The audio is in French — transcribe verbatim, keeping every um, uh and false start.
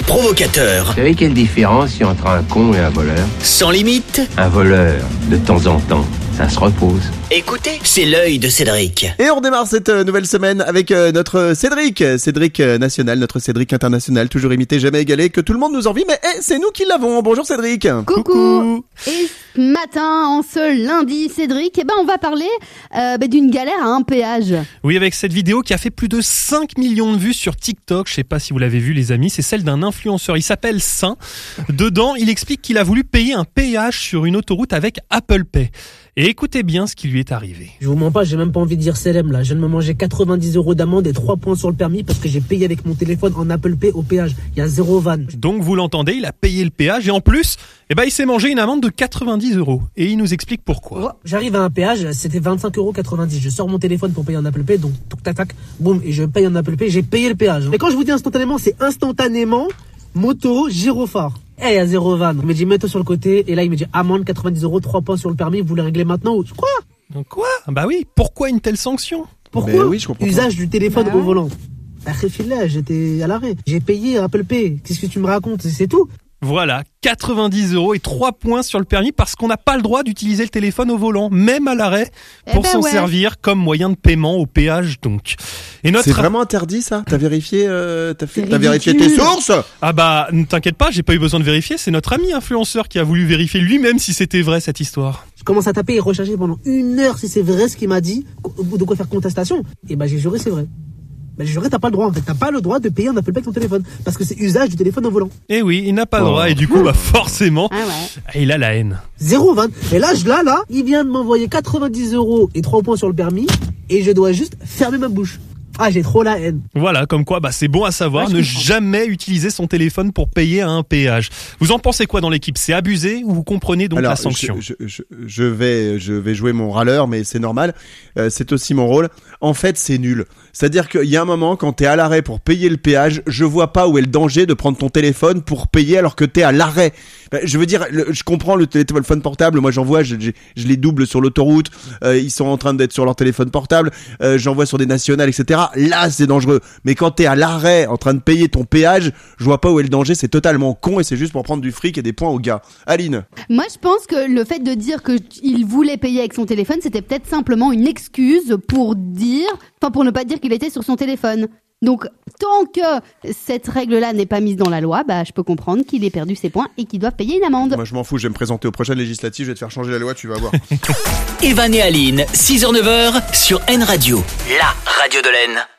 provocateur. Vous savez quelle différence il y a entre un con et un voleur ? Sans limite. Un voleur, de temps en temps, ça se repose. Écoutez, c'est l'œil de Cédric. Et on redémarre cette nouvelle semaine avec notre Cédric, Cédric national, notre Cédric international, toujours imité, jamais égalé, que tout le monde nous envie, mais hey, c'est nous qui l'avons. Bonjour Cédric. Coucou. Coucou. Et ce matin, en ce lundi, Cédric, eh ben on va parler euh, bah, d'une galère à un péage. Oui, avec cette vidéo qui a fait plus de cinq millions de vues sur TikTok, je sais pas si vous l'avez vu les amis, c'est celle d'un influenceur, il s'appelle Saint. Dedans, il explique qu'il a voulu payer un péage sur une autoroute avec Apple Pay. Et écoutez bien ce qui lui est arrivé. Je vous mens pas, j'ai même pas envie de dire célèbre là. Je viens de me manger quatre-vingt-dix euros d'amende et trois points sur le permis parce que j'ai payé avec mon téléphone en Apple Pay au péage. Il y a zéro vanne. Donc vous l'entendez, il a payé le péage et en plus, eh ben, il s'est mangé une amende de quatre-vingt-dix euros. Et il nous explique pourquoi. Oh, j'arrive à un péage, c'était vingt-cinq euros quatre-vingt-dix. Je sors mon téléphone pour payer en Apple Pay, donc tac tac tac, boum, et je paye en Apple Pay, j'ai payé le péage. Et quand je vous dis instantanément, c'est instantanément moto, gyrophare. Eh, il y a zéro vanne. Il me dit, mets-toi sur le côté. Et là, il me dit, amende quatre-vingt-dix euros, trois points sur le permis. Vous voulez régler maintenant ou quoi? Donc quoi? Bah oui, pourquoi une telle sanction? Pourquoi? Oui, je comprends. Usage du téléphone bah au ouais. volant. Bah, là, j'étais à l'arrêt. J'ai payé Apple Pay. Qu'est-ce que tu me racontes? C'est tout. Voilà, quatre-vingt-dix euros et trois points sur le permis parce qu'on n'a pas le droit d'utiliser le téléphone au volant, même à l'arrêt, pour eh ben s'en ouais. servir comme moyen de paiement au péage donc. Et notre... C'est vraiment interdit ça? T'as vérifié, euh, t'as fait, C'est t'as vérifié tes ridicule. sources? Ah bah, ne t'inquiète pas, j'ai pas eu besoin de vérifier, c'est notre ami influenceur qui a voulu vérifier lui-même si c'était vrai cette histoire. Je commence à taper et rechercher pendant une heure si c'est vrai ce qu'il m'a dit, de quoi faire contestation. Et bah, j'ai juré, c'est vrai. Bah, j'ai juré, t'as pas le droit, en fait. T'as pas le droit de payer un Apple Pay avec ton téléphone. Parce que c'est usage du téléphone au volant. Eh oui, il n'a pas le Oh. droit et du coup, bah forcément, Ah ouais. il a la haine. Zéro vanne. Et là, je, là, là, il vient de m'envoyer quatre-vingt-dix euros et trois points sur le permis. Et je dois juste fermer ma bouche. Ah, j'ai trop la haine. Voilà, comme quoi, bah c'est bon à savoir, Ouais, je ne comprends. jamais utiliser son téléphone pour payer à un péage. Vous en pensez quoi dans l'équipe? C'est abusé ou vous comprenez donc Alors, la sanction? je, je, je, je vais, je vais jouer mon râleur, mais c'est normal. Euh, c'est aussi mon rôle. En fait, c'est nul. C'est-à-dire qu'il y a un moment, quand t'es à l'arrêt pour payer le péage, je vois pas où est le danger de prendre ton téléphone pour payer alors que t'es à l'arrêt. Ben, je veux dire, le, je comprends le téléphone portable. Moi, j'en vois, je, je, je les double sur l'autoroute. Euh, ils sont en train d'être sur leur téléphone portable. Euh, j'en vois sur des nationales, et cetera. Là, c'est dangereux. Mais quand t'es à l'arrêt, en train de payer ton péage, je vois pas où est le danger. C'est totalement con et c'est juste pour prendre du fric et des points aux gars. Aline. Moi, je pense que le fait de dire qu'il voulait payer avec son téléphone, c'était peut-être simplement une excuse pour dire, enfin pour ne pas dire qu'il était sur son téléphone. Donc, tant que cette règle-là n'est pas mise dans la loi, bah, je peux comprendre qu'il ait perdu ses points et qu'il doive payer une amende. Moi, je m'en fous. Je vais me présenter aux prochaines législatives. Je vais te faire changer la loi. Tu vas voir. Evan et Aline, six heures neuf heures sur N Radio, la radio de l'Aisne.